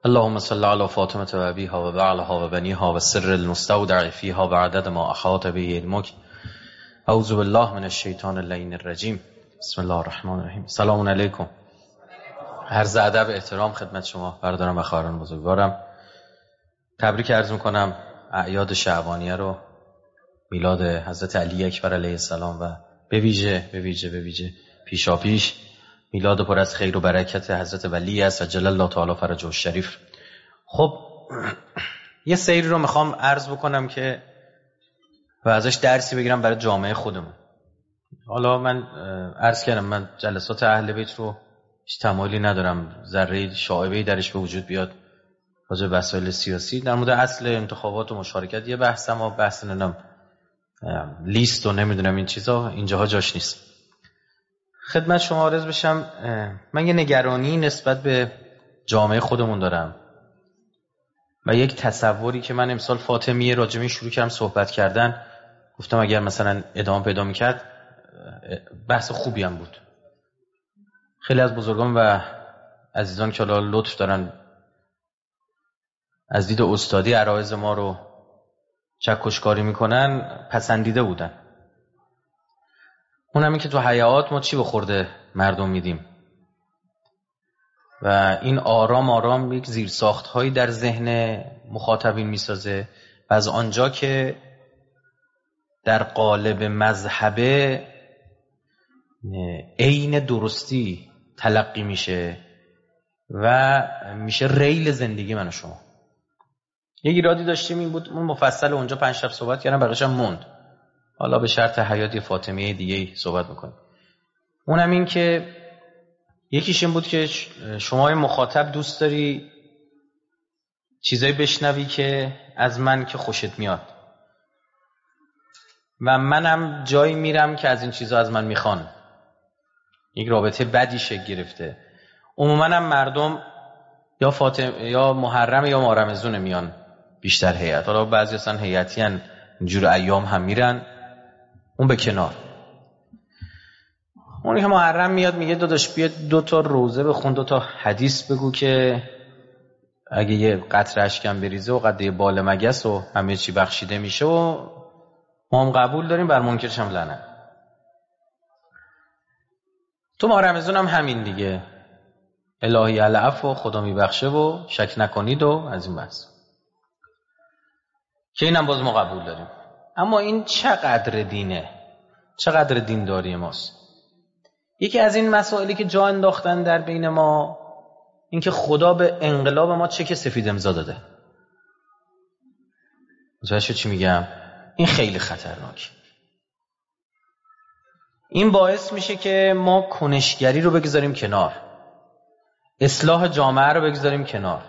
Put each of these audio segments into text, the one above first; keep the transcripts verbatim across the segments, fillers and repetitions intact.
اللهم صل على فاطمة و أبيها و بعلها و بنيها و سر المستودع فيها و عدد ما أحاط به علمك. اعوذ بالله من الشیطان اللعین الرجیم. بسم الله الرحمن الرحیم. سلام علیکم. عرض ادب احترام خدمت شما برادران و خواهران بزرگوارم. تبریک عرض میکنم اعیاد شعبانیه رو، میلاد حضرت علی اکبر علیه السلام و به ویژه به ویژه به ویژه پیشا پیش میلاد پر از خیر و برکت حضرت ولی است عجل الله تعالی فرجه الشریف. خب یه سیری رو میخوام عرض بکنم که و ازش درسی بگیرم برای جامعه خودمون. حالا من عرض کردم من جلسات اهل بیت رو هیچ تمایلی ندارم ذره شائبه‌ای درش به وجود بیاد راجع به مسائل سیاسی. در مورد اصل انتخابات و مشارکت یه بحثم و بحث نمیدونم لیست و نمیدونم این چیزا اینجاها جاش نیست. خدمت شما عرض بشم من یه نگرانی نسبت به جامعه خودمون دارم و یک تصوری که من امسال فاطمیه راجع شروع کردم صحبت کردن، گفتم اگر مثلا ادامه پیدا می‌کرد بحث خوبی هم بود. خیلی از بزرگان و عزیزان که حالا لطف دارن از دید استادی عرایض ما رو چکشکاری میکنن پسندیده بودن. اون همین که تو حیات ما چی به خورده مردم میدیم و این آرام آرام یک زیرساخت هایی در ذهن مخاطبین میسازه و از آنجا که در قالب مذهبه عین درستی تلقی میشه و میشه ریل زندگی من و شما. یک ایرادی داشتیم این بود، اون مفصل اونجا پنج شب صحبت کردم بقیش هم موند، حالا به شرط حیات فاطمیه دیگه صحبت میکنیم. اونم این که یکیش این بود که شما مخاطب دوست داری چیزایی بشنوی که از من که خوشت میاد و منم جایی میرم که از این چیزا از من میخوان. یک رابطه بدی شکل گرفته. عموما هم مردم یا فاطمه یا محرم یا ماه رمضان میان بیشتر هیئت، حالا بعضی اصلا هیئتی ان اینجور ایام هم میرن اون به کنار. اونی که محرم میاد میگه داداش بیا دو تا روزه بخون، دو تا حدیث بگو که اگه یه قطره اشکم بریزه و قده بال مگس و همه چی بخشیده میشه و ما هم قبول داریم، بر منکرش هم لعنت. تو ماه رمضان هم همین دیگه، الهی العفو و خدا میبخشه و شک نکنید و از این بحث که اینم باز ما قبول داریم. اما این چقدر دینه، چقدر دینداری ماست؟ یکی از این مسائلی که جا انداختن در بین ما این که خدا به انقلاب ما چک سفید امضا داده. متوجه چی میگم؟ این خیلی خطرناک. این باعث میشه که ما کنشگری رو بگذاریم کنار، اصلاح جامعه رو بگذاریم کنار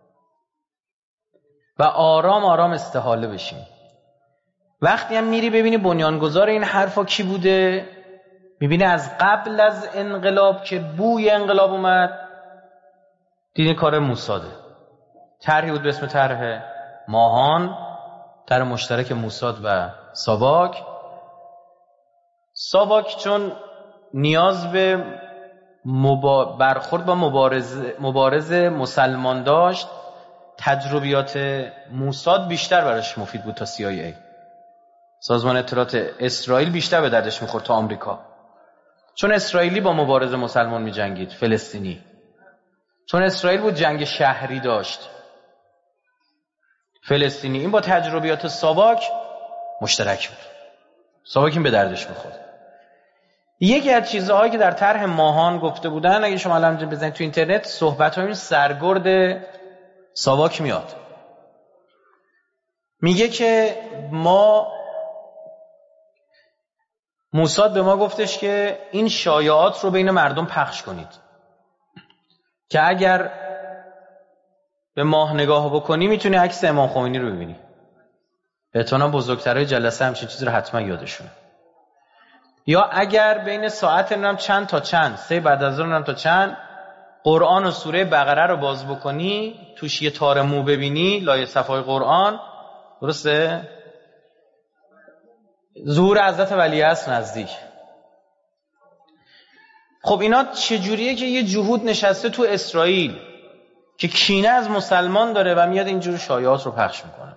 و آرام آرام استحاله بشیم. وقتی هم میری ببینی بنیانگذار این حرفا کی بوده، میبینی از قبل از انقلاب که بوی انقلاب اومد دیدی کار موساده. طرحی بود به اسم طرح ماهان، طرح مشترک موساد و ساواک. ساواک چون نیاز به مبا... برخورد با مبارزه مبارز مسلمان داشت، تجربیات موساد بیشتر براش مفید بود تا سی آی ای. سازمان اطلاعات اسرائیل بیشتر به دردش میخورد تا آمریکا، چون اسرائیلی با مبارز مسلمان میجنگید، فلسطینی، چون اسرائیل بود جنگ شهری داشت، فلسطینی. این با تجربیات ساواک مشترک بود، ساواک این به دردش میخورد. یکی از چیزهایی که در طرح ماهان گفته بودن، اگه شما الان بزنید تو اینترنت صحبت های سرگرد ساواک میاد، میگه که ما موساد به ما گفتش که این شایعات رو بین مردم پخش کنید که اگر به ماه نگاه بکنی میتونی عکس امام خمینی رو ببینی. احتمالاً بزرگترهای جلسه همچین چیزی رو حتما یادشونه. یا اگر بین ساعت نمیدونم چند تا چند، سه بعد از ظهر نمیدونم تا چند، قرآن و سوره بقره رو باز بکنی توش یه تار مو ببینی لایه صفحه قرآن، درسته؟ ظهور حضرت ولیعصر نزدیک. خب اینا چجوریه که یه جهود نشسته تو اسرائیل که کینه از مسلمان داره و میاد اینجور شایعات رو پخش میکنه.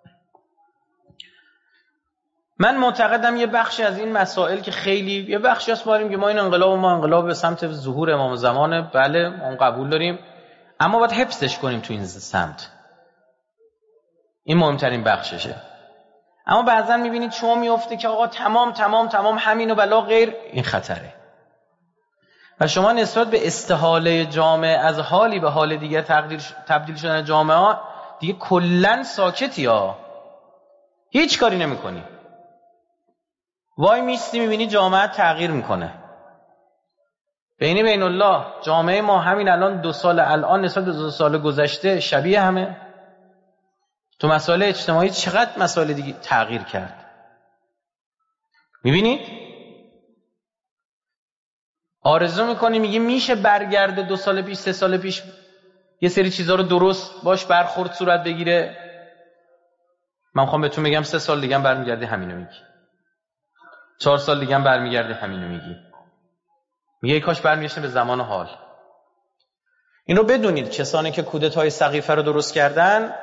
من معتقدم یه بخشی از این مسائل که خیلی یه بخشی هست ماریم که ما این انقلاب ما انقلاب به سمت ظهور امام زمانه، بله اون قبول داریم، اما باید حفظش کنیم تو این سمت. این مهمترین بخششه. اما بعضا میبینید شما میفته که آقا تمام تمام تمام همین و بلا غیر، این خطره. و شما نسبت به استحاله جامعه از حالی به حال دیگه تبدیل شدن جامعه ها دیگه کلن ساکتی ها، هیچ کاری نمی کنی. وای میستی میبینی جامعه تغییر میکنه. بینی بین الله جامعه ما همین الان دو سال الان نسبت به دو سال گذشته شبیه همه. تو مسائل اجتماعی چقدر مسائل دیگه تغییر کرد میبینید؟ آرزو میکنی میگی میشه برگرده دو سال پیش سه سال پیش یه سری چیزا رو درست باش برخورد صورت بگیره؟ من میخوام بهتون بگم سه سال دیگه هم برمیگردی همینو میگی، چهار سال دیگه هم برمیگردی همینو میگی. میگه کاش برمیگشته به زمان حال. این رو بدونید کسانی که کودتای سقیفه رو درست کردن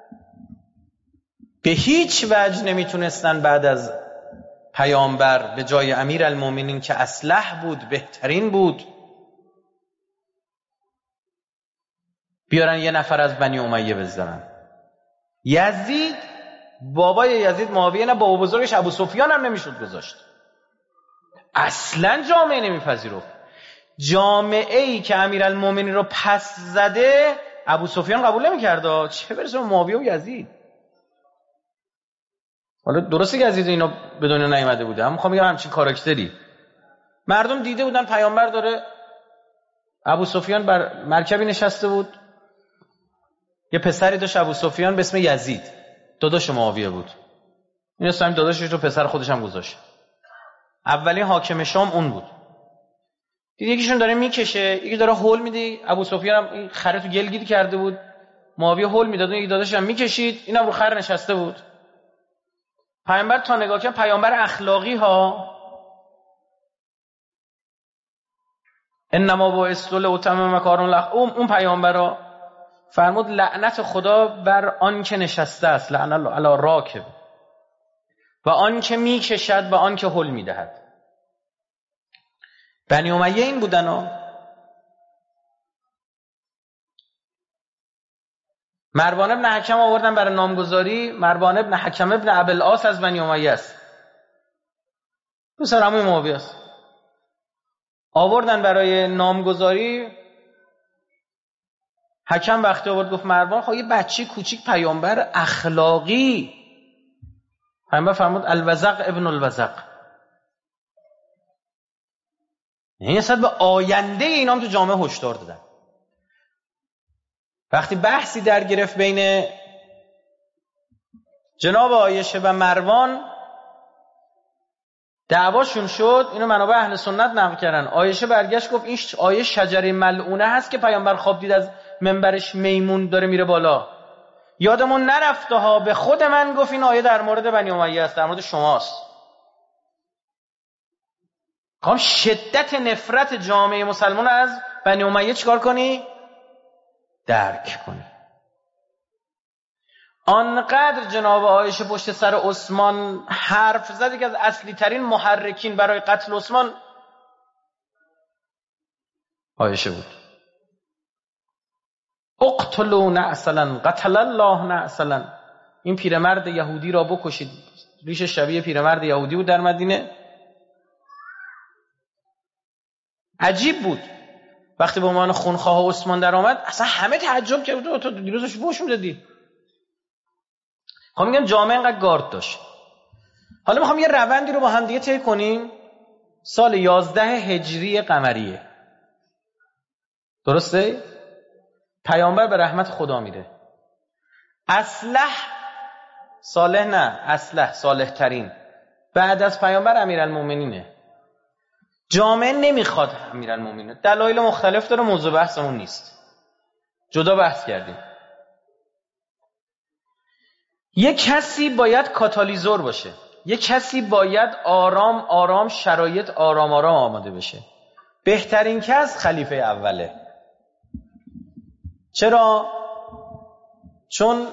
به هیچ وجه نمیتونستن بعد از پیامبر به جای امیر المومنین که اصلح بود بهترین بود بیارن یه نفر از بنی امیه بذارن. یزید بابای یزید معاویه نه، بابا بزرگش ابو سفیان هم نمیشد گذاشت. اصلا جامعه نمیپذیرفت. جامعه ای که امیرالمومنین رو پس زده ابو سفیان قبول نمیکرد، چه برسه به معاویه و یزید. حالا درسته که یزید اینا به دنیا نیامده بوده، اما میخوام بگم همچین کاراکتری مردم دیده بودن. پیامبر داره، ابو سفیان بر مرکبی نشسته بود، یه پسری داشت ابو سفیان به اسم یزید، داداش معاویه بود. این اصلا داداشش رو پسر خودش هم گذاشت. اولین حاکم شام اون بود. دید یکیشون داره میکشه، یکی داره هول میده. ابو سفیان هم این خره تو گل گیر کرده بود، معاویه هول میداد، یکی داداشش هم میکشید، اینم رو خر نشسته بود. پیامبر تا نگاه کردن، پیامبر اخلاقی ها، انما بعثت لاتمم مکارم الاخلاق، اون پیامبرا فرمود لعنت خدا بر آن که نشسته است، لعن الله علی راکب، و آن که میکشد و آن که هول میدهد. بنی امیه این بودن ها. مروان ابن حکم آوردن برای نامگذاری. مروان ابن حکم ابن ابوالعاص از بنی امیه است، پسر عموی معاویه است. آوردن برای نامگذاری. حکم وقتی آورد گفت مروان خب یه بچه کوچیک پیامبر اخلاقی. پیامبر فرمود الوزق ابن الوزق، یعنی اصلا به آینده اینام تو جامعه هشدار دادن. وقتی بحثی در گرفت بین جناب عایشه و مروان، دعواشون شد، اینو منابع اهل سنت نقل کردن. عایشه برگشت گفت این آیه شجره ملعونه هست که پیامبر خواب دید از منبرش میمون داره میره بالا. یادمون نرفته ها، به خود من گفت این آیه در مورد بنی امیه است، در مورد شماست. خواهم شدت نفرت جامعه مسلمان از بنی امیه چیکار کنی؟ درک کنی. آنقدر جناب عایشه پشت سر عثمان حرف زد که از اصلی ترین محرکین برای قتل عثمان عایشه بود. اقتلوا نعسلا قتل الله نعسلا، این پیرمرد یهودی را بکشید. ریش شبیه پیرمرد یهودی بود در مدینه. عجیب بود وقتی به عنوان خونخواه عثمان در آمد، اصلا همه تعجب کردن. تو دیروزش فوش میدادی. خب میگم جامعه اینقدر گارد داشت. حالا میخوام یه روندی رو با هم دیگه طی کنیم. سال یازده هجری قمریه، درسته؟ پیامبر به رحمت خدا میره. اصلح صالح نه اصلح صالح ترین بعد از پیامبر امیرالمومنینه. جامعه نمیخواد امیرالمومنین، دلایل مختلف داره، موضوع بحثمون نیست، جدا بحث کردیم. یک کسی باید کاتالیزور باشه، یک کسی باید آرام آرام شرایط آرام آرام آماده بشه. بهترین کس خلیفه اوله. چرا؟ چون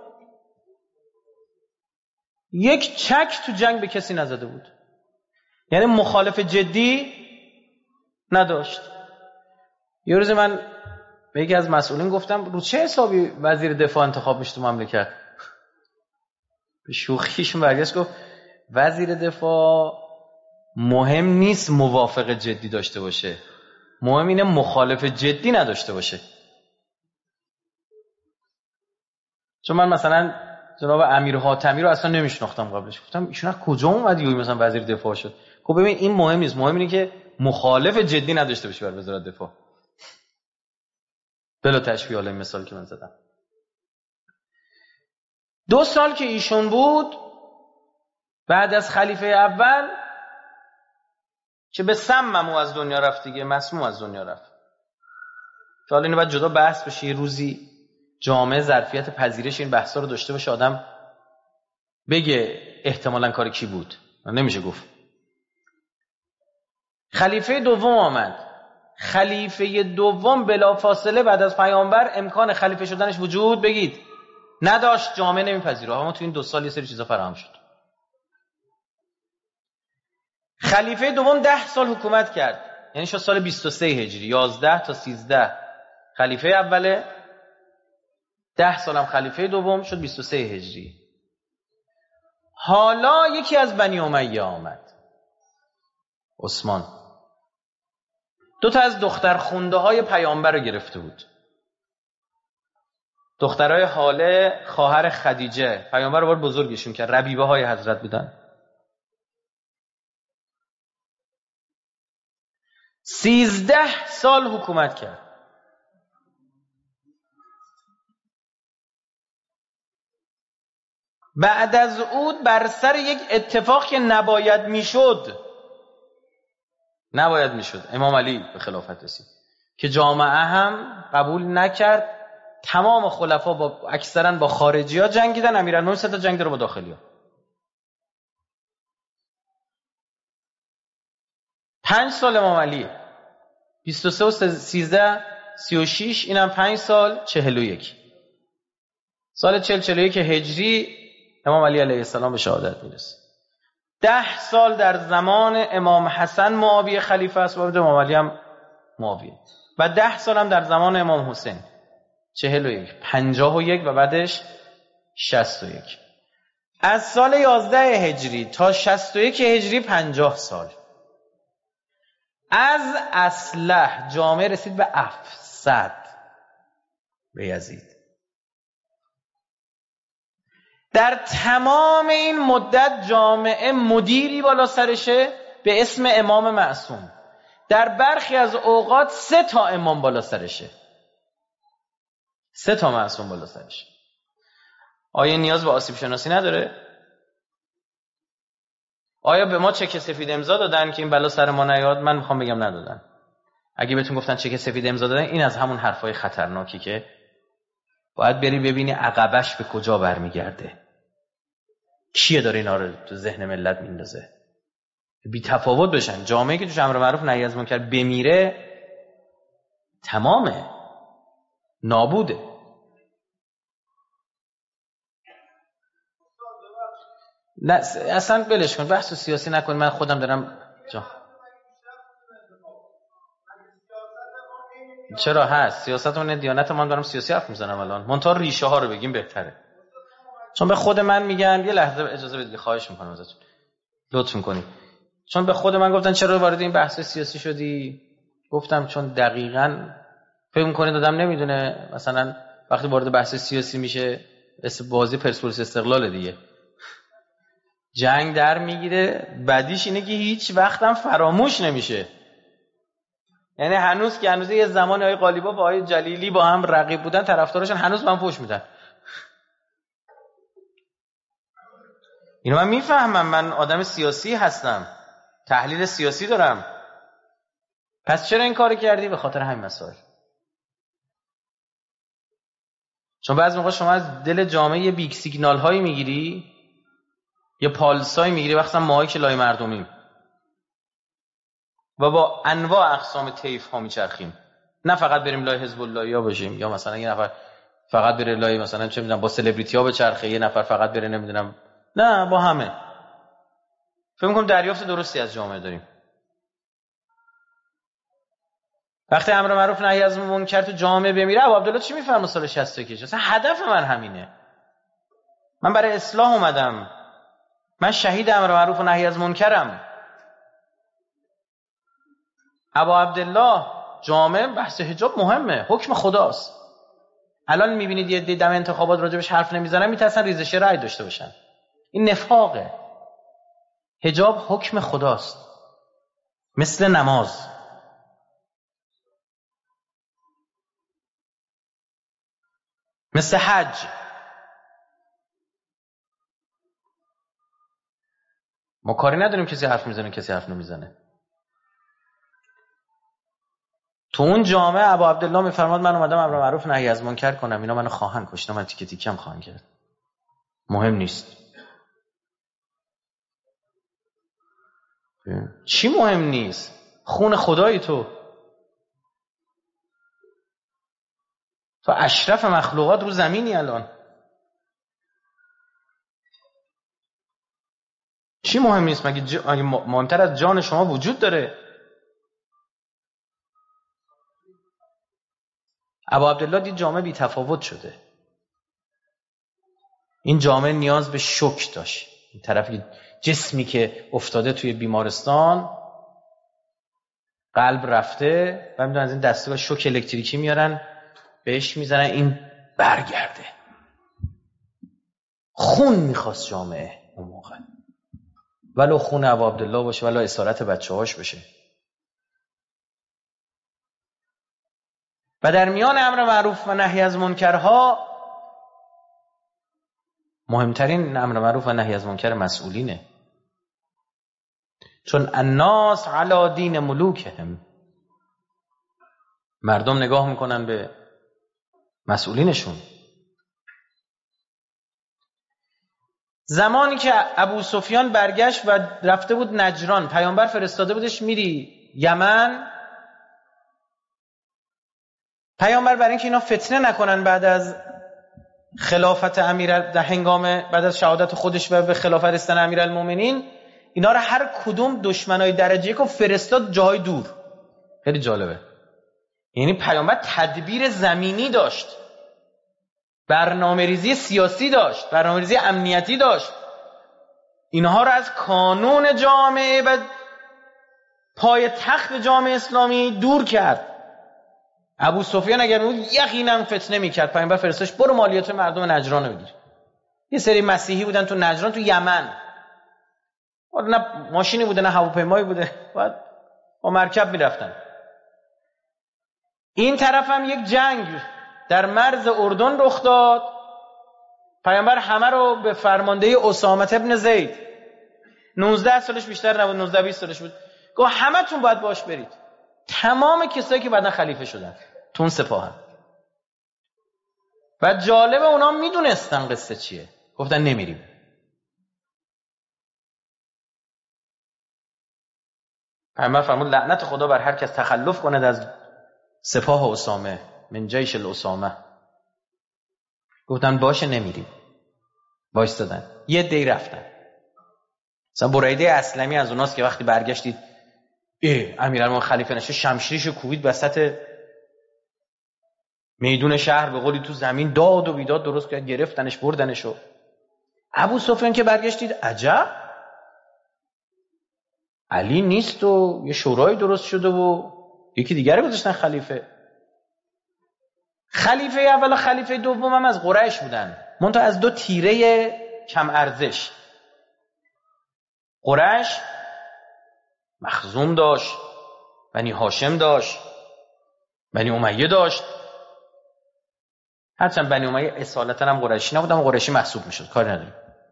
یک چک تو جنگ به کسی نزده بود، یعنی مخالف جدی نداشت. یه روز من به یکی از مسئولین گفتم رو چه حسابی وزیر دفاع انتخاب میشه تو مملکت؟ به شوخیشون برگشت گفت وزیر دفاع مهم نیست موافق جدی داشته باشه، مهم اینه مخالف جدی نداشته باشه. چون من مثلا جناب امیر حاتمی رو اصلا نمیشناختم قبلش، گفتم ایشون از کجا اومد یهو مثلا وزیر دفاع شد؟ خب ببین این مهم نیست، مهم اینه که مخالف جدی نداشته باشه بر وزارت دفاع. بلا تشبیه حالا این مثال که من زدم. دو سال که ایشون بود بعد از خلیفه اول که به سمم او از دنیا رفت دیگه، مسموم از دنیا رفت. که حالا اینو باید جدا بحث بشه، یه روزی جامعه ظرفیت پذیرش این بحثا رو داشته باشه، آدم بگه احتمالاً کار کی بود، نمیشه گفت. خلیفه دوم آمد. خلیفه دوم بلافاصله بعد از پیامبر امکان خلیفه شدنش وجود بگید نداشت، جامعه نمیپذیره. اما تو این دو سال یه سری چیزا فراهم شد. خلیفه دوم ده سال حکومت کرد، یعنی شد سال بیست و سه هجری، یازده تا سیزده خلیفه اوله، ده سالم خلیفه دوم، شد بیست و سه هجری. حالا یکی از بنی امیه آمد، عثمان. دو تا از دختر خونده های پیامبر رو گرفته بود. دخترای حاله خواهر خدیجه، پیامبر رو بار بزرگشون کرد، ربیبه های حضرت بودن. سیزده سال حکومت کرد. بعد از او بر سر یک اتفاق که نباید میشد نباید میشد امام علی به خلافت رسید که جامعه هم قبول نکرد. تمام خلفا با اکثرا با خارجی ها جنگیدن، امیرالمومنین سه تا جنگ داره با داخلی ها. پنج سال امام علی، بیست و سه و سیزده سی و شش، اینم پنج سال، چهل و یک سال. چهل چهل و یک هجری امام علی علیه السلام به شهادت میرسه. ده سال در زمان امام حسن معاویه خلیفه است و امام علی هم معاویه، و ده سال هم در زمان امام حسین، چهل و یک، پنجاه و یک و بعدش شصت و یک. از سال یازده هجری تا شصت و یک هجری پنجاه سال. از اصلح جامعه رسید به افسد به یزید. در تمام این مدت جامعه مدیری بالا سرشه به اسم امام معصوم. در برخی از اوقات سه تا امام بالا سرشه، سه تا معصوم بالا سرشه. آیا نیاز به آسیب شناسی نداره؟ آیا به ما چک سفید امضا دادن که این بلا سر ما نیاد؟ من میخوام بگم ندادن. اگه بهتون گفتن چک سفید امضا دادن، این از همون حرفای خطرناکی که باید بری ببینی عقبش به کجا برمیگرده، کیه داره اینا رو تو ذهن ملت میندازه. بی تفاوت بشن. جامعه که توش امر معروف نهی از منکر بمیره تمامه، نابوده. نه اصلا بلش کن، بحث سیاسی نکن. من خودم دارم جا. چرا هست سیاستمون، دیانت من دارم سیاسی حرف میزنم الان، منتها ریشه ها رو بگیم بهتره. چون به خود من میگن، یه لحظه اجازه بدید خواهش میکنم ازتون، لطف میکنید. چون به خود من گفتن چرا وارد این بحث سیاسی شدی، گفتم چون دقیقاً فکر میکنید آدم نمیدونه مثلا وقتی وارد بحث سیاسی میشه بازی پرسپولیس استقلال دیگه، جنگ در میگیره. بعدیش اینه که هیچ وقتم فراموش نمیشه. یعنی هنوز که هنوز یه زمانی آقای قالیباف و آقای جلیلی با هم رقیب بودن، طرفداراشون هنوز من فوش میدن. اینو من میفهمم، من آدم سیاسی هستم، تحلیل سیاسی دارم. پس چرا این کارو کردی؟ به خاطر همین مسائل. چون بعضی موقع شما از دل جامعه یه بیگ سیگنال هایی میگیری، یه پالسایی میگیری، وقتا ماهایی که لای مردمیم و با انواع اقسام طیف ها میچرخیم. نه فقط بریم لای حزب الله یا باشیم، یا مثلا یه نفر فقط بره لای مثلا چه میدونم با سلبریتی ها به چرخه، یه نفر فقط بره نمیدونم، نه با همه. فکر می‌کنم دریافت درستی از جامعه داریم. وقتی امر معروف نهی از منکر تو جامعه بمیره، ابو عبدالله چی میفرمه سال شصت و یک؟ اصلا هدف من همینه. من برای اصلاح اومدم. من شهید امر معروف و نهی از منکرم. ابو عبدالله جامعه بحث حجاب مهمه، حکم خداست. الان میبینید یه دم انتخابات راجبش حرف نمیزنن، میترسن ریزش رأی داشته باشن. این نفاقه. حجاب حکم خداست، مثل نماز. مثل حج. ما کاری نداریم کسی حرف میزنه کسی حرف نمیزنه. تو اون جامعه ابو عبدالله میفرماد من اومدم امر معروف نهی از منکر کنم، اینا منو خواهن کشت، من تیکه تیکم خواهن کرد. مهم نیست. چی مهم نیست؟ خون خدای تو. تو اشرف مخلوقات رو زمینی الان. چی مهم نیست؟ مگه ج... مهمتر از جان شما وجود داره؟ ابو عبدالله دید جامعه بی تفاوت شده. این جامعه نیاز به شوک داشت. این طرف جسمی که افتاده توی بیمارستان، قلب رفته و میدونن از این دستگاه شوک الکتریکی میارن بهش میزنن این برگرده. خون میخواست جامعه اون موقع، ولو خون ابو عبدالله باشه، ولو اسارت بچه هاش بشه. و در میان امر معروف و نهی از منکرها مهمترین امر معروف و نهی از منکر مسئولینه. چون الناس علی دین ملوکهم، مردم نگاه میکنن به مسئولینشون. زمانی که ابو سفیان برگشت و رفته بود نجران، پیامبر فرستاده بودش میری یمن، پیامبر برای اینکه اینا فتنه نکنن بعد از خلافت امیر در هنگام بعد از شهادت خودش و به خلافت رسیدن امیرالمومنین، اینا رو هر کدوم دشمنای درجه یک رو فرستاد جاهای دور. خیلی جالبه. یعنی پیامبر تدبیر زمینی داشت، برنامه‌ریزی سیاسی داشت، برنامه‌ریزی امنیتی داشت. اینها رو از کانون جامعه و پای تخت جامعه اسلامی دور کرد. ابو سفیان اگر بود یقینا فتنه میکرد. پیامبر فرستادش برو مالیات مردم نجران رو بگیر. یه سری مسیحی بودن تو نجران، تو یمن، نه ماشینی بوده نه هواپیمایی بوده، بعد با مرکب میرفتن. این طرف هم یک جنگ در مرز اردن رخ داد. پیامبر همه رو به فرماندهی اسامه ابن زید، نوزده سالش بیشتر نبود، نوزده بیست سالش بود، گفت همه تون باید باش برید. تمام کسایی که بعدن خلیفه شدن تو اون سپاه هم. و جالب اونا میدونستن قصه چیه، گفتن نمیریم. پیامبر فرمود لعنت خدا بر هر کس تخلف کند از سپاه اسامه، من جیش الاسامه. گفتن باشه نمیریم. وایستادن. یه دی رفتن. مثلا بریده اسلمی از اوناست که وقتی برگشتید ای امیرالمومنین خلیفه نشه، شمشیرشو کوبید وسط میدون شهر، به قولی تو زمین داد و بیداد درست کرد، گرفتنش بردنشو. ابو سفیان که برگشتید عجب علی نیست و یه شورای درست شده و یکی دیگه رو گذاشتن خلیفه. خلیفه اول و خلیفه دوم هم از قریش بودن، منتها از دو تیره کم ارزش. قریش مخزوم داشت، بنی هاشم داشت، بنی امیه داشت. هرچند بنی امیه اصالتا هم قریشی نبودن و قریشی محسوب میشد، کاری نداریم.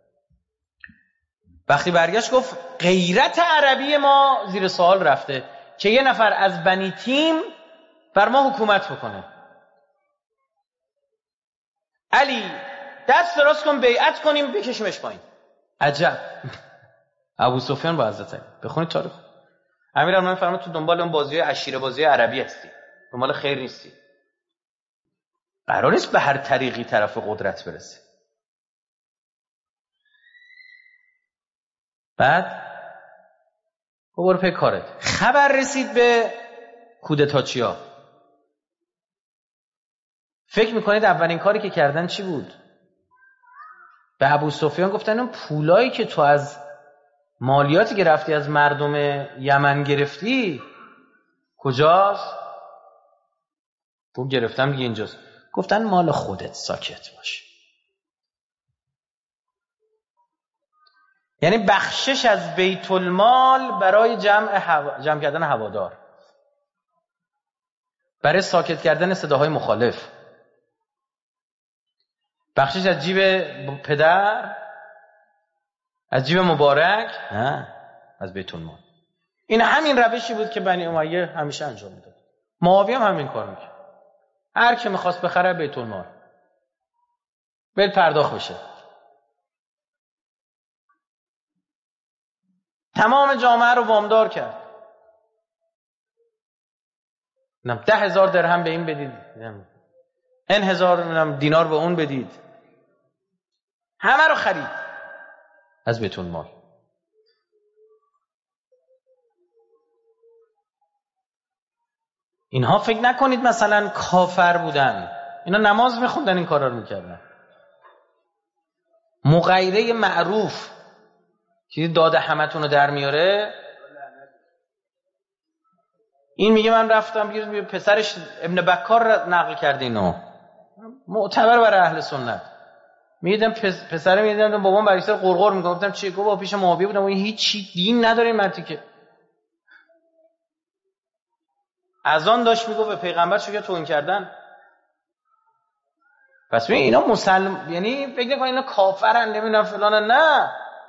وقتی برگشت گفت غیرت عربی ما زیر سوال رفته که یه نفر از بنی تیم بر ما حکومت بکنه. علی دست دراز کن بیعت کنیم بکشیمش پایین. عجب. ابو سفیان با حضرت علی. بخونید تاریخ. امیرالمومنین فرمود تو دنبال اون بازی عشیره بازی عربی هستی، دنبال خیر نیستی. قرار نیست به هر طریقی طرف قدرت برسه. بعد برو پی کارت. خبر رسید به کودتاچیا. فکر میکنید اولین کاری که کردن چی بود؟ به ابو سفیان گفتن اون پولایی که تو از مالیاتی که رفتی از مردم یمن گرفتی کجاست؟ تو گرفتم دیگه اینجاست. گفتن مال خودت، ساکت باش. یعنی بخشش از بیت المال برای جمع هوا... جمع کردن هوادار، برای ساکت کردن صداهای مخالف، بخشش از جیب پدر، از جیب مبارک، نه، از بیت المال. این همین روشی بود که بنی امیه همیشه انجام میداد. معاویه هم همین کار میکرد. هر کی میخواست بخره بیت المال بل پرداخت بشه. تمام جامعه رو وامدار کرد. نم ده هزار درهم به این بدید، ان هزار دینار به اون بدید، همه رو خرید از بیت المال. اینها فکر نکنید مثلا کافر بودن، اینا نماز میخوندن، این کارا رو میکردن. مغیره معروف که داده همتون رو در میاره، این میگه من رفتم، پسرش ابن بکار نقل کرده اینو، معتبر برای اهل سنت. میدیدم پسره، میدیدم بابام برای سر قرقر میگه. گفتم چی؟ گفت با پیش معاویه بودم، این هیچ دین نداره این مردی که. اذان داشت میگه به پیغمبر چه توهین کردن. پس ببین اینا مسلم، یعنی فکر نکن اینا کافرن نمیدونم فلان، نه،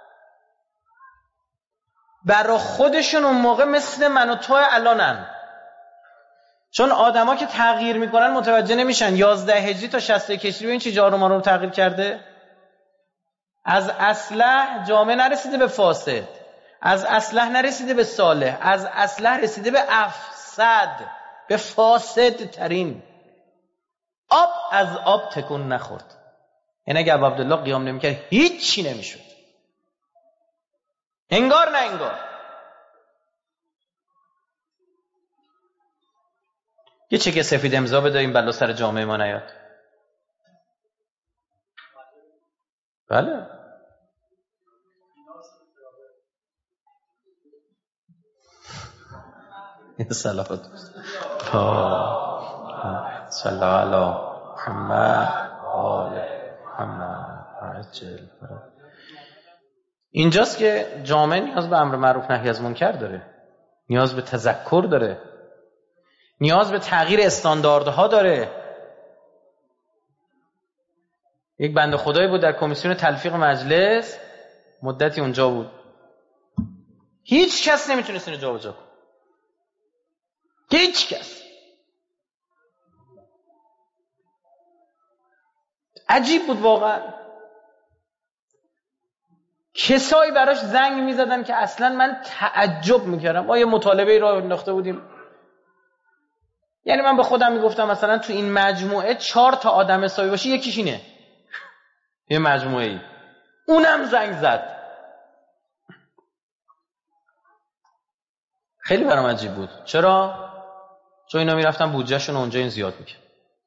برای خودشون اون موقع مثل من و تو الانن. چون آدما که تغییر میکنن متوجه نمیشن. یازده هجری تا شصت کشری ببین چی جارو ما رو تغییر کرده. از اصلح جامعه نرسیده به فاسد، از اصلح نرسیده به صالح، از اصلح رسیده به افسد، به فاسد ترین. آب از آب تکون نخورد. یعنی اگه ابو عبدالله قیام نمیکرد هیچی نمیشد. انگار نه انگار. یه چک سفید امضا بده این بلا سر جامعه ما نیاد. بله. صلوات صلی علی محمد آل محمد عجل. اینجاست که جامعه نیاز به امر معروف نهی از منکر داره، نیاز به تذکر داره، نیاز به تغییر استانداردها داره. یک بنده خدایی بود در کمیسیون تلفیق مجلس، مدتی اونجا بود، هیچ کس نمیتونست اینو جابجا کنه، هیچ کس. عجیب بود واقعا. کسایی براش زنگ میزدن که اصلا من تعجب میکردم. ما یه مطالبه را انداخته بودیم، یعنی من به خودم میگفتم مثلا تو این مجموعه چهار تا آدم حسابی باشه یکیش اینه، یه مجموعه ای، اونم زنگ زد. خیلی برام عجیب بود. چرا؟ چون اینا میرفتن بودجهشون اونجا این زیاد میکرد.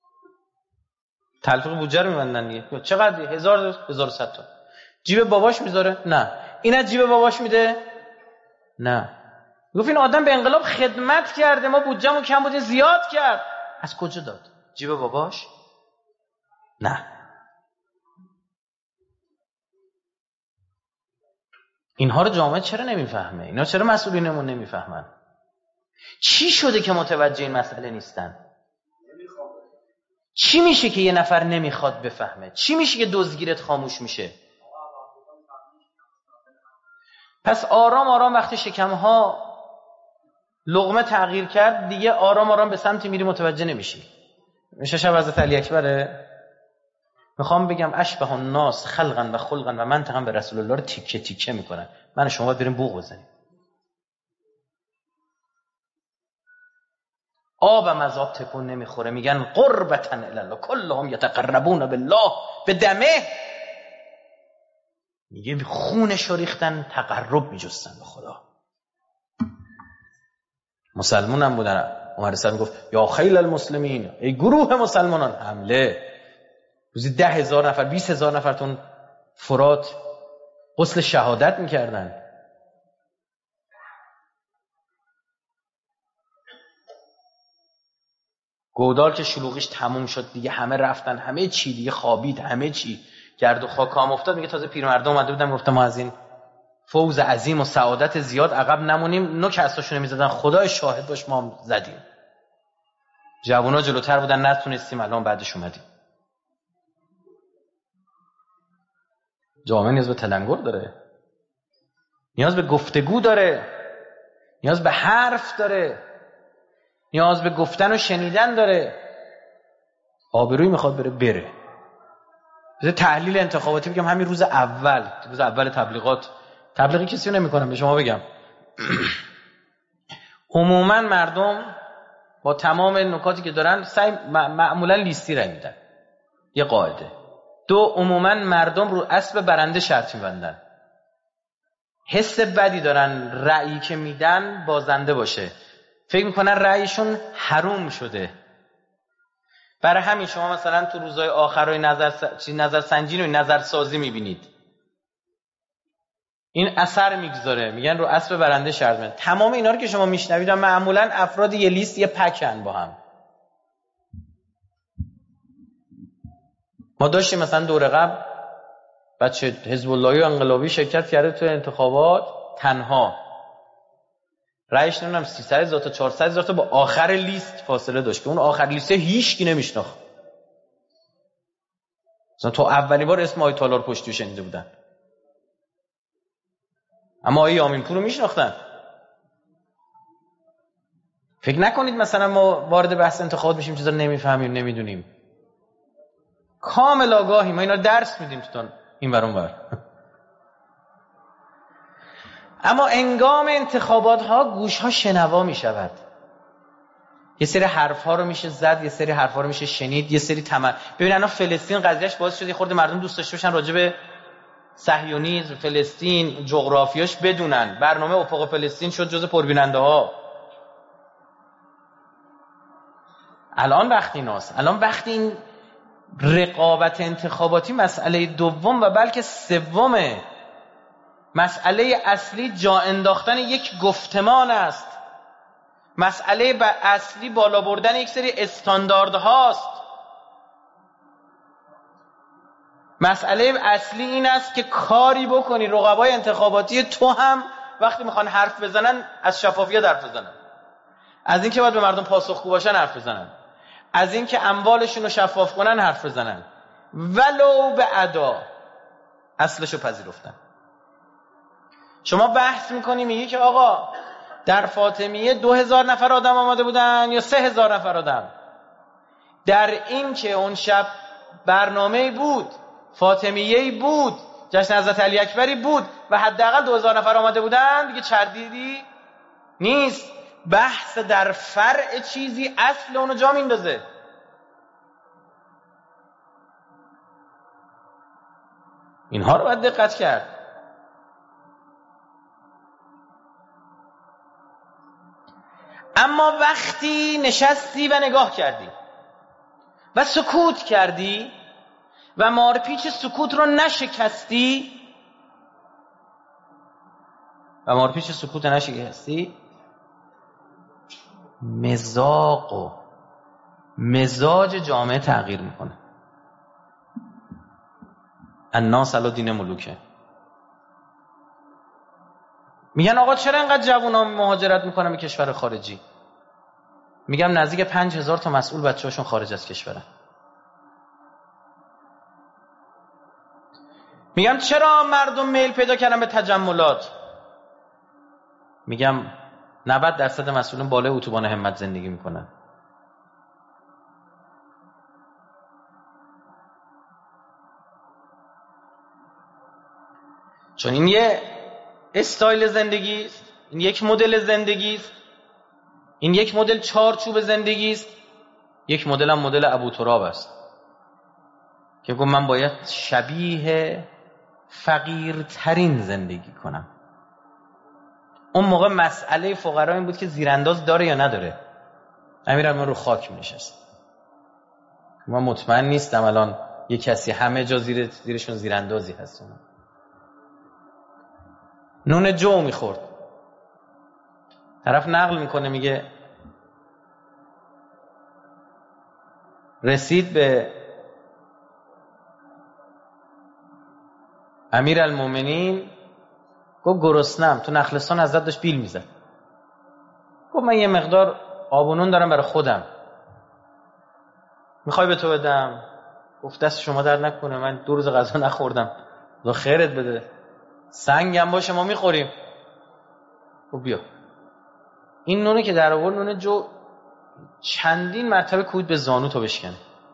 تلفیق بودجه رو میبندن دیگه. چقدر؟ هزار هزار و صد تا. جیب باباش میذاره؟ نه. این از جیب باباش میده؟ نه. گفت این آدم به انقلاب خدمت کرده، ما بودجه‌مون کم بود زیاد کرد. از کجا داد؟ جیب باباش؟ نه. اینها رو جامعه چرا نمیفهمه؟ اینا چرا مسئولینمون نمیفهمن؟ چی شده که متوجه این مسئله نیستن؟ چی میشه که یه نفر نمیخواد بفهمه؟ چی میشه که دزدگیرت خاموش میشه؟ پس آرام آرام وقتی شکمها لقمه تغییر کرد دیگه آرام آرام به سمتی میری متوجه نمیشی. میشه شب حضرت علی اکبره. میخوام بگم اشبه الناس خلقا و خلقا و منطقا به رسول الله رو تیکه تیکه میکنن. من شما باید بریم بوق بزنیم. آبم از آب تکون نمیخوره. میگن قربتا الی الله کلهم یتقربون بالله به دمه. میگه خونش رو ریختن تقرب میجستن به خدا. مسلمون هم بودن. عمر صاحب میگفت یا خیل المسلمین، ای گروه مسلمانان، حمله. روزی ده هزار نفر بیست هزار نفرتون فرات غسل شهادت میکردن. گودال که شلوغیش تموم شد دیگه، همه رفتن، همه چی دیگه خوابید، همه چی گرد و خاک هم افتاد. میگه تازه پیرمرد اومده بودن گفتم ما از این فوز عظیم و سعادت زیاد عقب نمونیم. نوک اساشونو میزدن، خدای شاهد باش ما هم زدیم. جوونا جلوتر بودن نتونستیم، الان بعدش اومدیم. جامعه نیاز به تلنگر داره، نیاز به گفتگو داره، نیاز به حرف داره، نیاز به گفتن و شنیدن داره. آبرویی میخواد بره بره. بذار تحلیل انتخاباتی بگم. همین روز اول روز اول تبلیغات، تبلیغی کسی رو نمی‌کنم، به شما بگم عموما مردم با تمام نکاتی که دارن سعی معمولا لیستی رای میدن. یه قاعده. دو، عموما مردم رو اسب برنده شرط می‌بندن. حس بدی دارن رأیی که میدن بازنده باشه. فکر میکنن رأیشون حروم شده. برای همین شما مثلا تو روزهای آخرای نظر س... نظر سنجی و نظر سازی میبینید این اثر میگذاره. میگن رو اسب برنده شرط می‌بندن. تمام اینا رو که شما میشنوید معمولا افراد یه لیست، یه پکن با هم. ما داشتیم مثلا دور قبل بچه حزب اللهی و انقلابی شرکت کرده تو انتخابات، تنها رایش نمیدونم سیصد هزار تا چهارصد هزار تا با آخر لیست فاصله داشت که اون آخر لیسته هیچ کی نمیشناخت. مثلا تو اولین بار اسم آیت الله رو پشتی شنیده بودن، اما آیه یامین پور رو میشناختن. فکر نکنید مثلا ما وارد بحث انتخابات میشیم چیزا نمیفهمیم نمیدونیم. کامل آگاهیم. ما اینا درس میدیم تو این ور اون ور. اما انگام انتخابات ها گوش ها شنوا می شود. یه سری حرف ها رو میشه زد، یه سری حرف ها رو میشه شنید، یه سری تمر. ببین الان فلسطین قضیهش باعث شد یه خورده مردم دوست داشته باشن راجع به صهیونیسم، فلسطین، جغرافیاش بدونن. برنامه افق فلسطین شد جز پربیننده ها. الان وقتی ناست، الان وقتی این رقابت انتخاباتی مسئله دوم و بلکه سومه. مسئله اصلی جا انداختن یک گفتمان است. مسئله اصلی بالا بردن یک سری استانداردهاست. مسئله اصلی این است که کاری بکنی رقبای انتخاباتی تو هم وقتی میخوان حرف بزنن از شفافیت حرف بزنن، از اینکه باید به مردم پاسخگو باشن حرف بزنن، از اینکه اموالشون رو شفاف کنن حرف بزنن، ولو به ادا اصلشو پذیرفتن. شما بحث میکنی میگی که آقا در فاطمیه دو هزار نفر آدم آمده بودن یا سه هزار نفر آدم. در این که اون شب برنامه بود، فاطمیه‌ای بود، جشن حضرت علی اکبری بود و حداقل دو هزار نفر آمده بودن، دیگه چردیدی نیست. بحث در فرع چیزی اصل اونو جا میندازه. اینها رو باید دقت کرد. اما وقتی نشستی و نگاه کردی و سکوت کردی و مارپیچ سکوت رو نشکستی و مارپیچ سکوت نشکستی مزاج و مزاج جامعه تغییر میکنه. الناس علی دین ملوکه. میگن آقا چرا اینقدر جوونا مهاجرت میکنن به کشور خارجی؟ میگم نزدیک پنج هزار تا مسئول بچه‌هاشون خارج از کشورن. میگم چرا مردم میل پیدا کردن به تجملات؟ میگم نود درصد مسئولین بالای اتوبان همت زندگی میکنن. چون این یه استایل زندگی است، این یک مدل زندگی است این یک مدل چارچوب زندگی است. یک مدل هم مدل ابو تراب است که گفت من باید شبیه فقیرترین زندگی کنم. اون موقع مسئله فقرا این بود که زیرانداز داره یا نداره. امیرالمومنین رو خاک می‌نشست. من مطمئن نیستم الان یه کسی همه جا زیر زیرشون زیراندازی هست. نون جو میخورد. طرف نقل میکنه میگه رسید به امیرالمومنین گفت گرسنم، تو نخلستان حضرت داشت بیل میزد. گفت من یه مقدار آب و نون دارم برای خودم، میخوای به تو بدم؟ گفت دست شما درد نکنه، من دو روز غذا نخوردم، خدا خیرت بده، سنگم باشه ما میخوریم. گفت بیا. این نونه که در آورد نون جو چندین مرتبه کوبید به زانو تا بشکنه.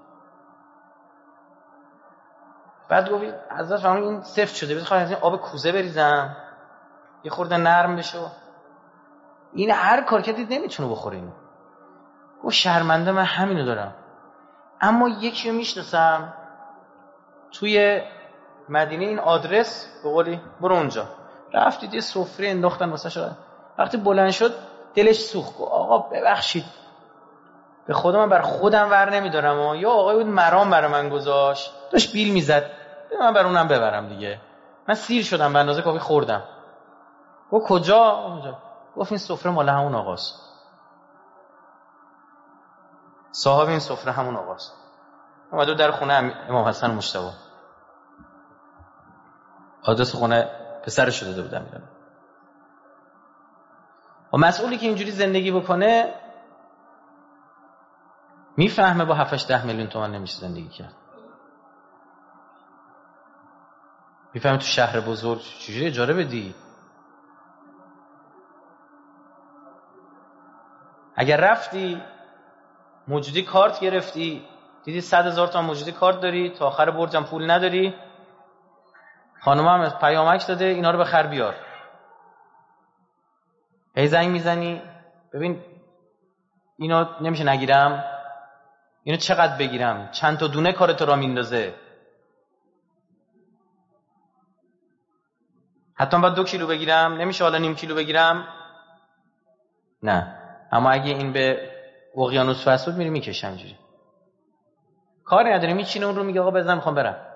بعد گفت حضرت فرمودن این سفت شده، بذار از این آب کوزه بریزم یه خورده نرم بشه. این هر کار کردید نمیتونه بخوره اینو. گفت شرمنده من همینو دارم، اما یکی رو میشناسم توی مدینه، این آدرس به قولی برو اونجا. رفتید یه سفره انداختن واسه شد. وقتی بلند شد دلش سوخت. گفت آقا ببخشید به خدا من بر خودم ور نمیدارم و یا آقای بود مرام برای من گذاشت داشت بیل میزد، من بر اونم ببرم دیگه، من سیر شدم به اندازه کافی خوردم. گفت کجا؟ اونجا. گفت این سفره مال همون آقاست، صاحب این سفره همون آقاست. اومد در خونه امام حسن مجتبی، آدرس خونه پسرش داده بودم میدم. و مسئولی که اینجوری زندگی بکنه میفهمه با هفتش ده میلیون تومان نمیشه زندگی کرد. میفهمه تو شهر بزرگ چجوری اجاره بدی. اگر رفتی موجودی کارت گرفتی دیدی صد هزار تومان موجودی کارت داری، تا آخر برجم پول نداری، خانم هم پیامک داده اینا رو بخر بیار، هی زنگ میزنی ببین اینو نمیشه نگیرم، اینو چقدر بگیرم، چند تا دونه کارت را میندازه، حتی باید دو کیلو بگیرم، نمیشه حالا نیم کیلو بگیرم. نه، اما اگه این به اقیانوس وصل بود میری میکشم اینجوری، کاری نداری، میچینه اون رو میگه آقا بزن میخوام برم.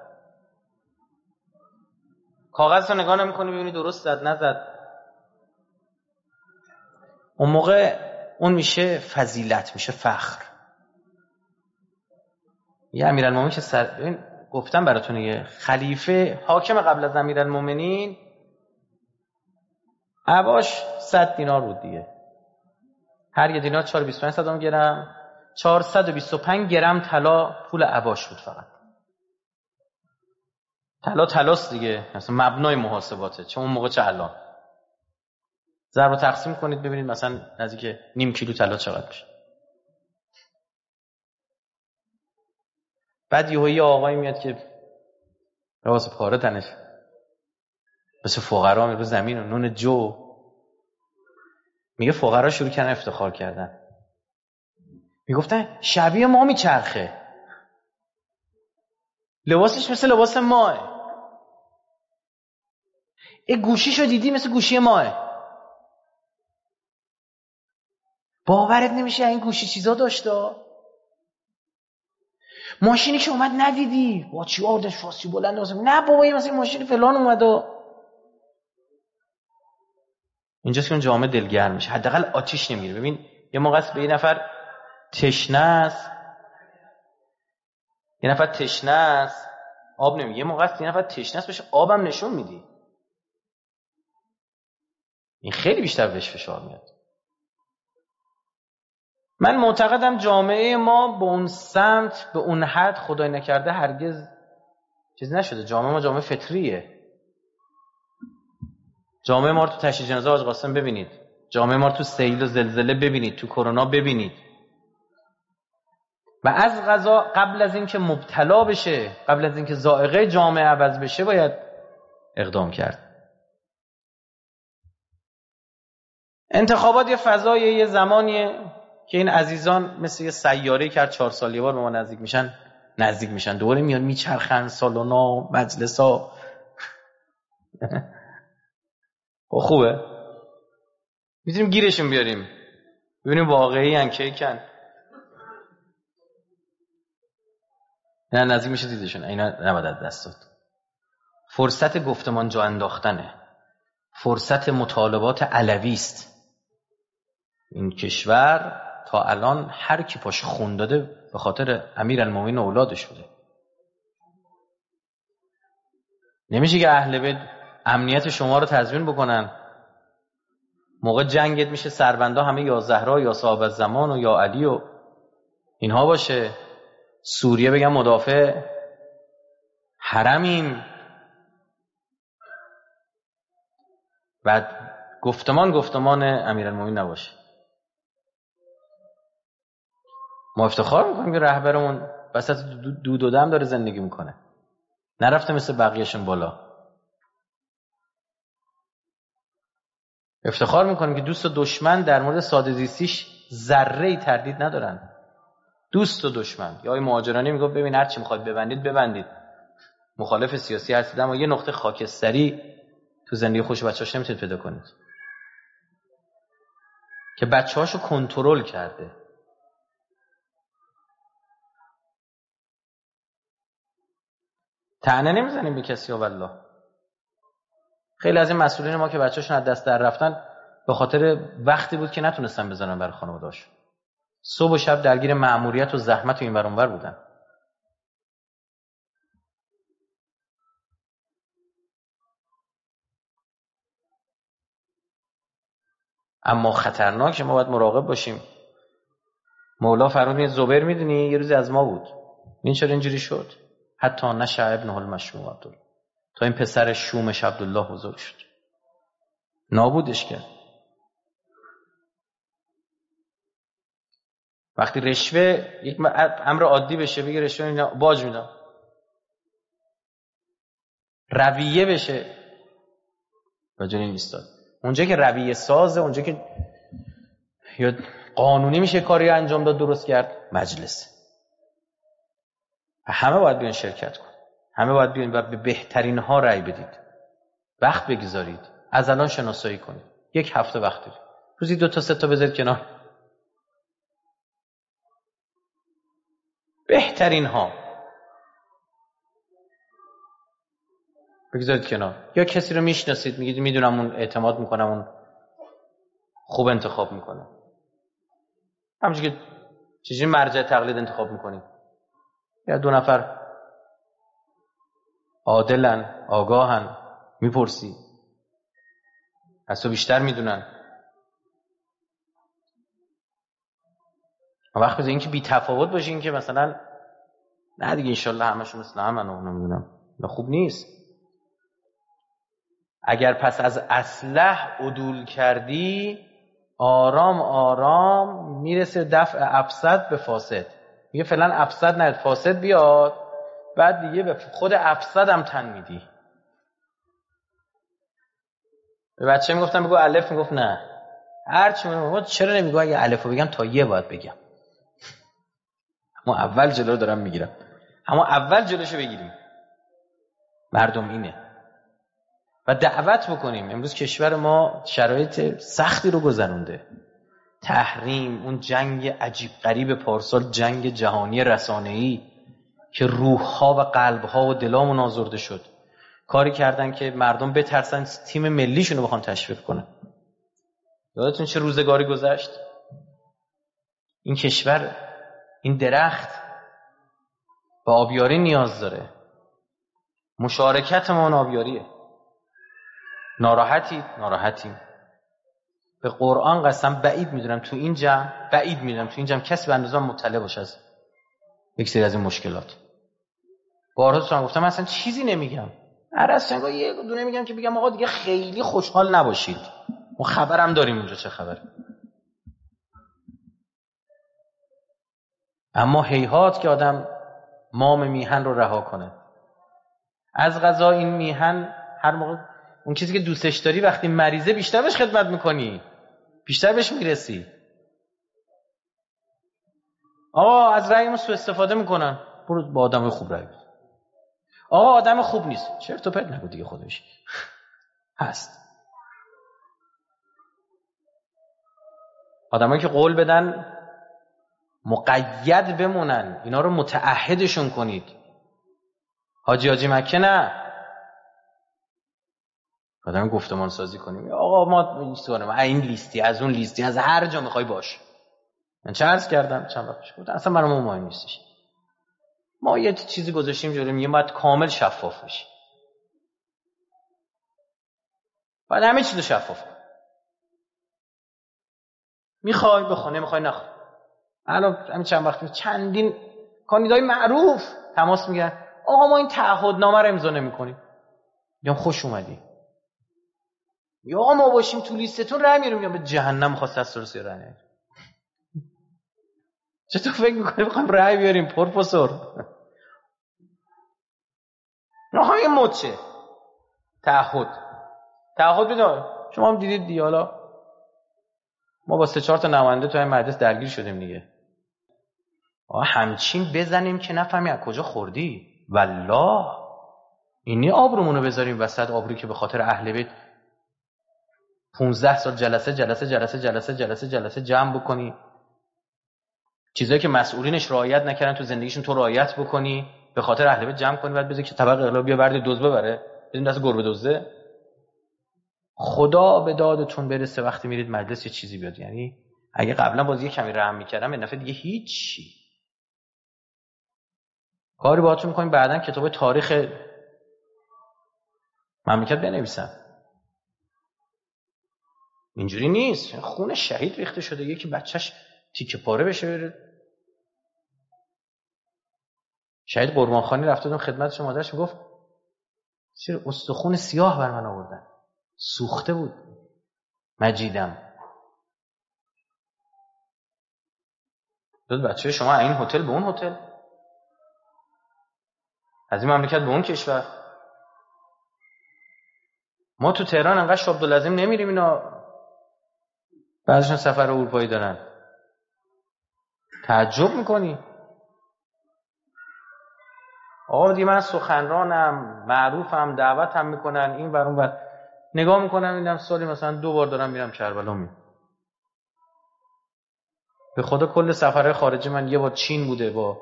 کاغذ رو نگاه نمی‌کنی ببینی درست زد نزد. اون موقع اون میشه فضیلت، میشه فخر. یه امیرالمومنین که سر ببین گفتم براتون یه خلیفه حاکم قبل از امیرالمومنین عباش صد دینار بود دیگه، هر یه دینار چهارصد و بیست و پنج صدام گرم، چهارصد و بیست و پنج گرم طلا پول عباش بود فقط. طلا طلاست دیگه، مثلا مبنای محاسباته، چه اون موقع چه الان. ضرب و تقسیم کنید ببینید مثلا نزدیک نیم کیلو طلا چقدر میشه. بعد یهو یه آقایی میاد که لباس پاره تنش، مثل فقرا میره زمین و نون جو، میگه فقرا شروع کردن افتخار کردن، میگفتن شبیه ما میچرخه، لباسش مثل لباس ماه، ای گوشیشو دیدی مثل گوشی ماه، باورت نمیشه این گوشی چیزا داشته، ماشینی که اومد ندیدی با چی آردش فاسی بلند واسه، نه بابا یه مثلا ماشین فلان اومد و اینجاست که اون جامعه دلگرم میشه، حداقل آتیش نمیگیره. ببین یه موقع است به یه نفر تشنه است، یه نفر تشنه است آب نمیگه، یه موقع است یه نفر تشنه است بهش آبم نشون میدی، این خیلی بیشتر بهش فشار میاد. من معتقدم جامعه ما به اون سمت به اون حد خدای نکرده هرگز چیز نشده. جامعه ما جامعه فطریه. جامعه ما رو تو تشییع جنازه حاج قاسم ببینید، جامعه ما رو تو سیل و زلزله ببینید، تو کرونا ببینید. و از قضا قبل از این که مبتلا بشه، قبل از این که ذائقه جامعه عوض بشه باید اقدام کرد. انتخابات یه فضای یه زمانیه که این عزیزان مثل یه سیاره که هر چهار سال یه بار به ما نزدیک میشن نزدیک میشن دوباره میان میچرخن سالونا مجلسا. خوبه میتونیم گیرشون بیاریم ببینیم واقعی ان که کن نه نزدیک میشه دیدشون. اینا نباید از دست داد. فرصت گفتمان جا انداختنه، فرصت مطالبات علوی است. این کشور تا الان هر کی پاش خون داده به خاطر امیرالمومنین و اولادش بوده. نمیشه که اهل بیت امنیت شما رو تضمین بکنن، موقع جنگت میشه سربندا همه یا زهرا یا صاحب الزمان و یا علی و اینها باشه، سوریه بگم مدافع حرمیم. بعد گفتمان گفتمان امیرالمومنین نباشه. ما افتخار میکنیم که رهبرمون وسط دود و دم داره زندگی میکنه، نرفته مثل بقیهشون بالا. افتخار میکنیم که دوست و دشمن در مورد ساده زیستیش ذره‌ای تردید ندارن. دوست و دشمن. یا این مهاجرانی میگه ببین هر چی میخواد ببندید ببندید، مخالف سیاسی هستید اما یه نقطه خاکستری تو زندگی خوش بچه‌هاش نمیتونید پیدا کنید که بچه‌هاشو کنترل کرده. طعنه نمیزنیم به کسی والله. خیلی از این مسئولین ما که بچه‌هاشون از دست در رفتن به خاطر وقتی بود که نتونستن بزنن برای خانواده‌هاشون. صبح و شب درگیر مأموریت و زحمت و این ور اون ور بودن. اما خطرناک، ما باید مراقب باشیم. مولا فرمود زبیر میدونی یه روزی از ما بود، این چرا اینجوری شد؟ حتی نشأ ابنه المشؤوم عبدالله، تا این پسر شومش عبدالله بزرگ شد، نابودش کرد. وقتی رشوه یک امر عادی بشه بگه رشوه باج میدم، رویه بشه راجع این ایستاد. اونجا که رویه سازه، اونجا که یا قانونی میشه کاری انجام داد درست کرد، مجلس. همه باید بیان شرکت کن، همه باید بیان و به بهترین ها رأی بدید، وقت بگذارید، از الان شناسایی کنید. یک هفته وقت دارید، روزی دو تا سه تا بذارید کنار، بهترین ها بگذارید کنار. یا کسی رو میشناسید میگید میدونم اون اعتماد میکنم اون خوب انتخاب میکنه، همچنین که چجوری مرجع تقلید انتخاب میکنید. یا دو نفر عادلن آگاهن میپرسی، از تو بیشتر میدونن. وقت بذار این که بی تفاوت باشه، این که مثلا نه دیگه انشالله همشون مثل همن و نمیدونم، خوب نیست. اگر پس از اصلح عدول کردی، آرام آرام میرسه دفع افسد به فاسد. میگه فلان افسد نه فاسد بیاد، بعد دیگه به خود افسد هم تن میدی. به بچه میگفتم بگو الف، میگفت نه هرچی. میگم چرا نمیگو اگه الفو بگم تا یه باید بگم؟ اما اول جلو رو دارم میگیرم، اما اول جلوشو بگیریم. مردم اینه و دعوت بکنیم. امروز کشور ما شرایط سختی رو گذرونده، تحریم، اون جنگ عجیب غریب پارسال، جنگ جهانی رسانه‌ای که روح‌ها و قلب‌ها و دلامون آزرده شد، کاری کردن که مردم بترسن تیم ملیشون رو بخوان تشویق کنن. یادتون چه روزگاری گذشت؟ این کشور، این درخت به آبیاری نیاز داره. مشارکت ما آبیاریه. ناراحتید؟ ناراحتیم. به قرآن قسم بعید میدونم تو این جمع بعید میدونم تو این جمع کسی به اندازه مطلع باشه از یک سری از این مشکلات. بارها تو هم گفتم اصلا چیزی نمیگم، هر از سنگا یه دونه میگم که بگم آقا دیگه خیلی خوشحال نباشید، ما خبرم داریم اونجا چه خبره. اما هیهات که آدم مام میهن رو رها کنه. از قضا این میهن هر موقع اون چیزی که دوستش داری وقتی مریضه بیشتر بهش خدمت میکنی، بیشتر بهش میرسی. آقا از رأی ما سوء استفاده میکنن، برو با آدم خوب رأی بده. آقا آدم خوب نیست، چرت و پرت نگو دیگه، خودش هست. آدمایی که قول بدن مقید بمونن، اینا رو متعهدشون کنید. حاجی حاجی مکه نه، آدم گفتمان سازی کنیم آقا ما می‌سواریم این لیستی از اون لیستی از هر جا میخوای باش. من چه عرض کردم چند وقت بود، اصلا برام مهم نیستش. ما یه چیزی گذاشتیم جلوی، میگه باید کامل شفاف بشی، باید همه چیزو شفاف کن. میخوای بخونه، نمیخوای نخون. الان همین چند وقت چندین کاندیدای معروف تماس میگیرن، آقا ما این تعهدنامه رو امضا نمی‌کنیم. میگم خوش اومدی. یا آقا ما باشیم تو لیستتون رای میاریم. میگم به جهنم خواست از سرسی رای نمیاریم. چطور فکر میکنی بخوام رای بیاریم پروفسور؟ نهای مچه تعهد تعهد بده. شما هم دیدید دیگه، حالا ما با سه چهار تا نماینده تو این مجلس درگیر شدیم دیگه. آ همچین بزنیم که نفهمی از کجا خوردی. والله اینی آبرومونو بذاریم وسط، آبرویی که به خاطر اهل بیت پونزده سال جلسه جلسه جلسه جلسه جلسه جلسه جمع بکنی، چیزایی که مسئولینش رعایت نکردن تو زندگیشون تو رعایت بکنی، به خاطر اهل بیت جمع کنی، بعد بذاری که طبق اغلب بیا برد دوز ببره، بدون دست گربه دوزه. خدا به دادتون برسه وقتی میرید مجلس یه چیزی بیاد. یعنی اگه قبلا باز یه کمی رحم میکردم، این دفعه دیگه هیچی. کاری باهاتون میکنیم بعدن کتاب تاریخ مملکت بنویسن. اینجوری نیست. خون شهید ریخته شده، یکی بچهش تیکه پاره بشه بره. شهید قربانخانی رفته دون خدمتش، مادرش میگفت چرا استخون سیاه بر من آوردن، سوخته بود مجیدم. داد بچه شما این هتل به اون هتل، از این مملکت به اون کشور. ما تو تهران انقدر شاه عبدالعظیم نمیریم، اینا بعضیشون سفر اروپایی دارن، تعجب میکنی. آقا دیگه من سخنرانم، معروفم، دعوتم میکنن این ور اون ور، نگاه میکنم اینم سالی مثلا دو بار دارم میرم کربلا. می به خدا کل سفرهای خارجی من یه بار چین بوده، با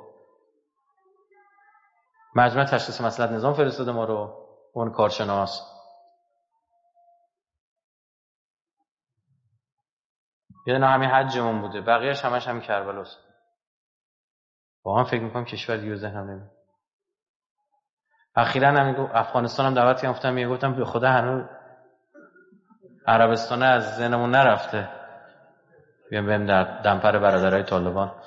مجمع تشخیص مصلحت نظام فرستاده ما رو، اون کارشناس. یه دونه همین حجمون بوده، بقیه‌اش همش همین کربلاست. واقعا فکر میکنم کشور دیگه ذهنم نمیاد. اخیراً هم افغانستان هم دعوت کردم، گفتم میگه گفتم به خدا هنوز عربستان از ذهنمون نرفته، بیام بریم در دمپر برادرای طالبان.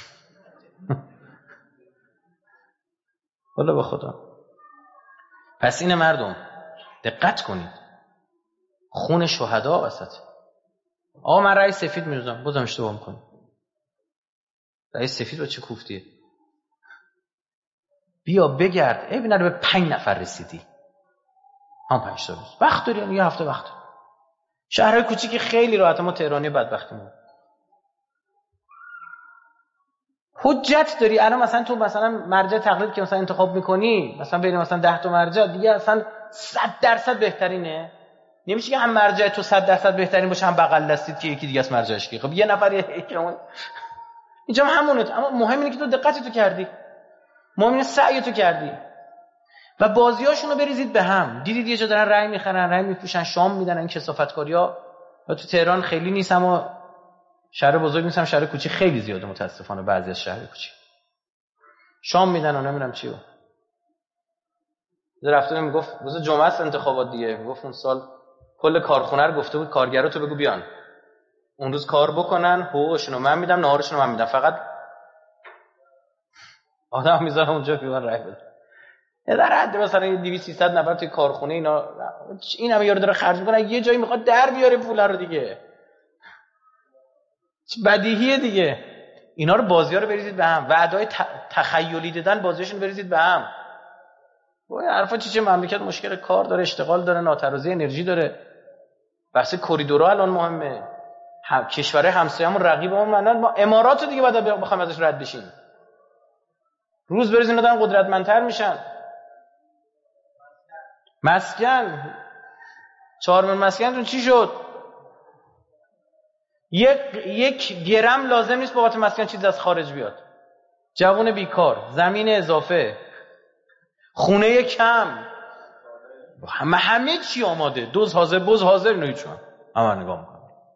والا به خدا. پس این مردم دقت کنید، خون شهدا وسط. آقا من رئیس سفید میروزم، بازم اشتباه میکنی. رئیس سفید با چه کوفتیه؟ بیا بگرد ای ببین به پنج نفر رسیدی، هم پنج تا روز وقت داری، یه هفته وقت. شهرهای کوچیکی خیلی راحت، ما تهرانی بدبختیمون حجت داری. الان مثلا تو مثلا مرجع تقلید که مثلا انتخاب میکنی، مثلا بین مثلا ده تا مرجع دیگه اصلا صد درصد بهترینه. نمیشه که هم مرجع تو صد درصد بهترین باشه هم بغل دستید که یکی دیگه از مرجعش کی. خب یه نفر یکمون اینجا همونه. اما مهم اینه که تو دقتی تو کردی، مهم اینه سعی تو کردی و بازیاشون رو بریزید به هم. دیدید یه جا دارن رای میخرن، رای میپوشن، شام میدن. این کثافتکاری‌ها تو تهران خیلی نیست، اما شهر بزرگ نیستم، شهر کوچیک خیلی زیاده متاسفانه. بعضی از شهر کوچیک شام میدن و نمیدونم چیو. رفته میگفت روز جمعه است انتخابات دیگه، میگفت اون سال کل کارخونه رو گفته بود کارگرا تو بگو بیان اون روز کار بکنن، حقوقشون رو من میدم، ناهارشون رو من میدم، فقط آدم میذارم اونجا بیان رای بده. در حد مثلا دویست سیصد نفر توی کارخونه اینا، این همه یارو داره خرج میکنه، یه جایی میخواد در بیاره پولا رو دیگه. چه بدیهیه دیگه. اینا رو بازی‌ها رو بریزید به هم، وعده‌های تخیلی دادن بازیاشون بریزید به هم. وای حرفا چی چه مملکت مشکل کار داره، اشتغال داره، ناترازی انرژی داره. بحث کریدورها الان مهمه. هم... کشورهای همسایه‌مون رقیبمون منن، ما امارات دیگه بعد بخوایم ازش رد بشیم. روز بروز اینا دارن قدرتمندتر میشن. مسکن چهار میلیون مسکنتون چی شد؟ یک یک گرم لازم نیست بابت مسکن چیز از خارج بیاد. جوان بیکار، زمین اضافه، خونه کم، همه همه چی آماده، دوز حاضر بوز حاضر نویچون همه نگاه میکنم.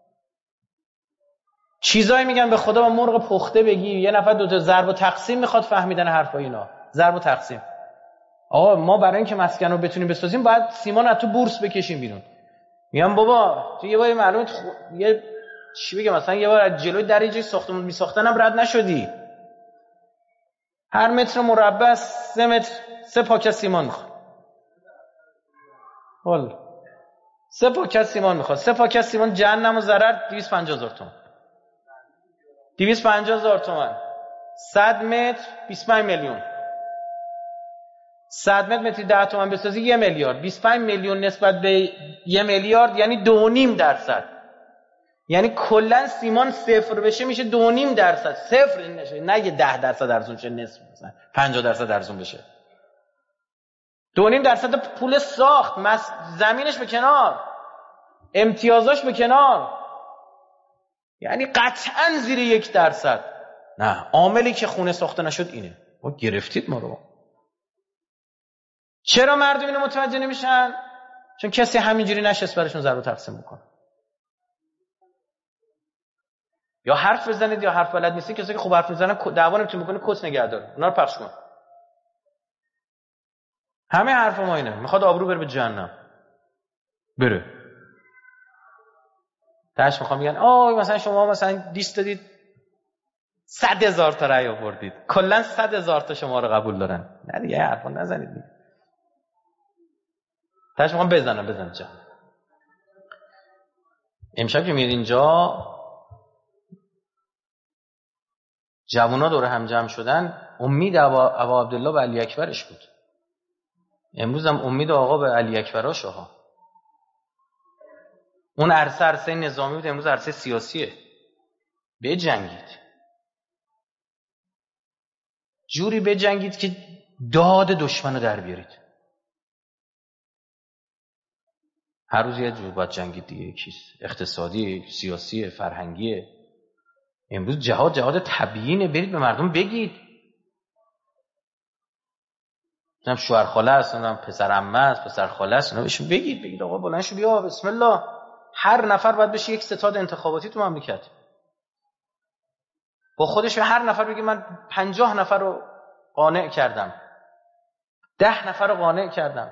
چیزایی میگن به خدا با مرغ پخته بگی. یه نفر دو تا ضرب و تقسیم میخواد فهمیدن حرفای اینا. ضرب و تقسیم. آقا ما برای اینکه مسکن رو بتونیم بسازیم باید سیمان از تو بورس بکشیم بیرون. میگم بابا تو یه بار معلومه خو... یه چی بگم مثلا یه بار از جلوی در یه جای ساختمون میساختنم رد نشدی. هر متر مربع سه متر سه پاکت سیمان میخواد. والا سه پاکت سیمان میخواد. سه پاکت سیمان جهنم و ضرر دویست و پنجاه هزار تومان. دویست و پنجاه هزار تومان. صد متر بیست و پنج میلیون. صد متر متری ده تومن بسازی یه میلیارد. بیست و پنج میلیون نسبت به یه میلیارد یعنی دو و نیم درصد. یعنی کلا سیمان صفر بشه میشه دو و نیم درصد. صفر نشه، نه یه ده درصد ارزون شه، نصف مثلا پنجاه درصد ارزون بشه. دو و نیم درصد پول ساخت، مس... زمینش به کنار، امتیازاش به کنار، یعنی قطعا زیر یک درصد. نه، عاملی که خونه ساخته نشد اینه. ما گرفتید ما رو. چرا مردم اینو متوجه نمیشن؟ چون کسی همینجوری نشست براشون ضرب و تقسیم میکنه. یا حرف بزنید یا حرف بلد نیستی. کسی که خوب حرف میزنن دعوا نمیتونه بکنه، کس نگه داره، اونا رو پخش کن. همه حرف ما اینه. میخواد آبرو بره به جهنم بره. تاش میخوام میگن آه مثلا شما مثلا دیست دادید صد هزار تا رأی آوردید، کلا صد هزار تا شما رو قبول دارن. نه دیگه حرفا نزنید دیگه. تاش میخوام بزنم بزنم جا. امشب که میاد اینجا جوونا دور هم جمع شدن، امید ابا, ابا عبدالله به علی اکبرش بود. امروز هم امید آقا به علی اکبراش ها. اون عرصه عرصه نظامی بود، امروز عرصه سیاسیه. بجنگید، جوری بجنگید که داد دشمن رو در بیارید. هر روز یه جور باید جنگید دیگه. یکیش اقتصادی، سیاسی، فرهنگی. امروز جهاد جهاد طبیعینه. برید به مردم بگید. نم شوهر خاله است، نم پسر عمه است، پسر خاله است، اینا بهشون بگید. بگید آقا بلند شو بیا بسم الله. هر نفر باید بشه یک ستاد انتخاباتی تو مملکت. با خودش هر نفر بگه من پنجاه نفر رو قانع کردم، ده نفر رو قانع کردم.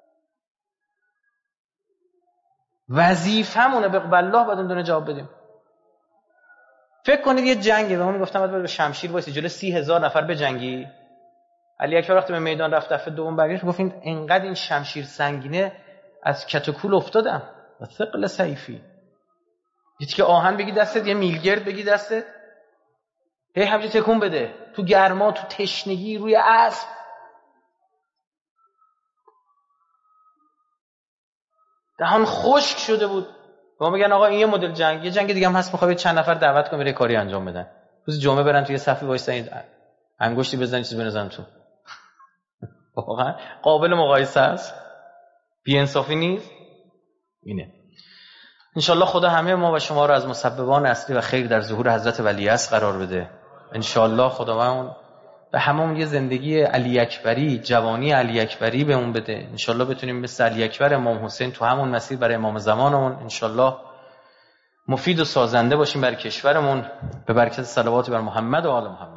وظیفه‌مونه به بالله باید اون دونه جواب بدیم. فکر کنید یه جنگه، به من گفتم باید به شمشیر وایسی جلوی سی هزار نفر بجنگی. علی اکبر وقتی به میدان رفت دفعه دوم برگشت گفت این انقدر این شمشیر سنگینه از کت و کول افتادم و ثقل سیفی. یه که آهن بگی دستت، یه میلگرد بگی دستت، هی همینجوری تکون بده تو گرما، تو تشنگی، روی اسب. دهان خشک شده بود. ما میگن آقا این یه مدل جنگ، یه جنگ دیگه هم هست، میخواد چند نفر دعوت کنه بره کاری انجام بدن. روز جمعه برن توی صفی وایسن انگشتی بزنن چیز بنزن تو. واقعا قابل مقایسه است؟ بی انصافی نیست؟ اینه. انشالله خدا همه ما و شما رو از مسببان اصلی و خیر در ظهور حضرت ولیعصر قرار بده. انشالله خداوند به همون یه زندگی علی اکبری، جوانی علی اکبری بهمون بده. انشالله بتونیم مثل علی اکبر امام حسین تو همون مسیر برای امام زمانمون انشالله مفید و سازنده باشیم برای کشورمون، به برکت صلوات بر محمد و آل محمد.